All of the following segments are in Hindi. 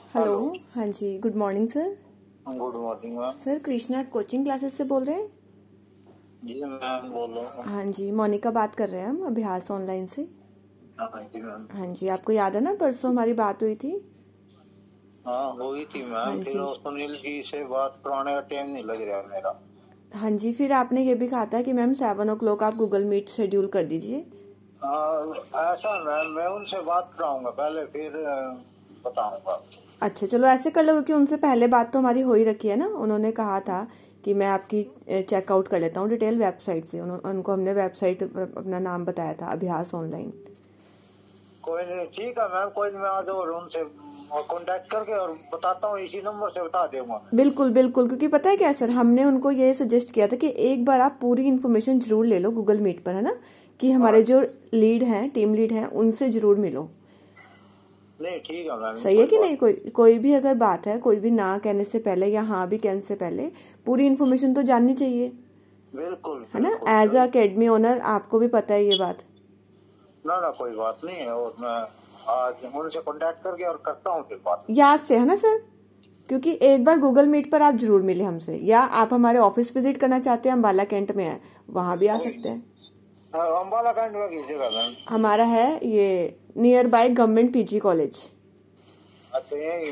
हेलो। हेलो। हाँ जी, good morning sir. Good morning ma'am. Sir Krishna coaching classes से बोल रहे हैं? जी मैम बोल रहा हूँ। हाँ जी, मोनिका बात कर रहे हैं हम अभ्यास ऑनलाइन से। हाँ जी मैम। हाँ जी, आपको याद है ना परसों हमारी बात हुई थी? हाँ हुई थी हाँ मैम, फिर जी। सुनील जी से बात कराने का टाइम नहीं लग रहा मेरा। हाँ जी, फिर आपने ये भी कहा था कि मैम 7 o'clock आप गूगल मीट शेड्यूल कर दीजिए। ऐसा मैम, मैं उनसे बात कराऊंगा पहले, फिर बताऊंगा। अच्छा चलो ऐसे कर लो, क्योंकि उनसे पहले बात तो हमारी हो ही रखी है ना। उन्होंने कहा था कि मैं आपकी चेकआउट कर लेता हूँ डिटेल वेबसाइट से। उनको हमने वेबसाइट अपना नाम बताया था, अभ्यास ऑनलाइन। कोई नहीं, ठीक है मैम, कोई नहीं, मैं आज और उनसे कांटेक्ट करके और बताता हूँ, इसी नंबर से बता दूंगा। बिल्कुल बिल्कुल, क्योंकि पता है क्या सर, हमने उनको ये सजेस्ट किया था कि एक बार आप पूरी इन्फॉर्मेशन जरूर ले लो गूगल मीट पर, है ना, कि हमारे जो लीड हैं, टीम लीड हैं, उनसे जरूर मिलो। नहीं ठीक है मैम, सही है कि नहीं? कोई भी अगर बात है, कोई भी ना कहने से पहले या हाँ भी कहने से पहले पूरी इन्फॉर्मेशन तो जाननी चाहिए, बिल्कुल है ना। एज अ अकेडमी ओनर आपको भी पता है ये बात। ना कोई बात नहीं है, और मैं आज उनसे कांटेक्ट करके और करता हूँ फिर बात। याद से, है ना सर, क्योंकि एक बार गूगल मीट पर आप जरूर मिले हमसे, या आप हमारे ऑफिस विजिट करना चाहते हैं, अम्बाला कैंट में है, वहां भी आ सकते हैं। अम्बाला कैंट में किस जगह मैम? हमारा है ये near by government PG college. अच्छा यही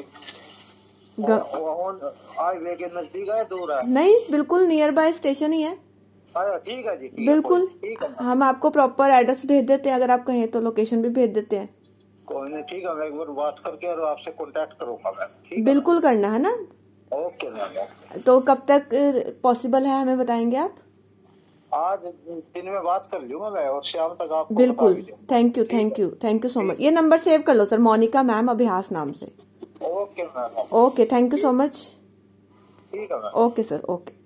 हाईवे के नजदीक है, दूर है? नहीं, बिल्कुल नियर बाय स्टेशन ही है। अच्छा ठीक है जी, बिल्कुल। ठीक है। हम आपको प्रॉपर एड्रेस भेज देते हैं, अगर आप कहें तो लोकेशन भी भेज देते हैं। कोई नहीं, ठीक है, मैं एक बार बात करके और आपसे कांटेक्ट करूंगा मैम, ठीक है? बिल्कुल करना है ना। Okay ma'am. तो कब तक पॉसिबल है हमें बताएंगे आप? आज दिन में बात कर लूंगा मैं, और शाम तक आपको बिल्कुल। बता दूंगा। Thank you thank you thank you so much. ये नंबर सेव कर लो सर, मोनिका मैम अभ्यास नाम से। Okay ma'am. Okay, thank you so much. ठीक है मैम। Okay sir, okay.